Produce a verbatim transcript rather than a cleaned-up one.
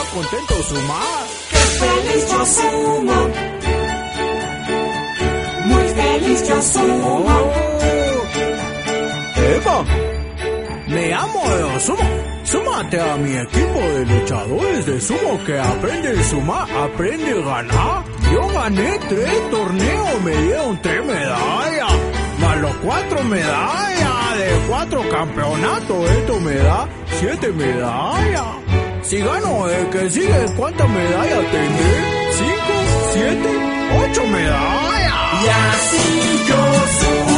contento sumar. ¡Qué feliz yo sumo! Muy feliz yo sumo. Oh. ¡Epa! Me amo de sumo. Súmate a mi equipo de luchadores de sumo que aprende a sumar, aprende a ganar. Yo gané tres torneos, me dieron tres medallas. Más los cuatro medallas de cuatro campeonatos, esto me da siete medallas. Si gano el que sigue, ¿cuántas medallas tendré? ¿Cinco? ¿Siete? ¿Ocho medallas? Y así yo sumo.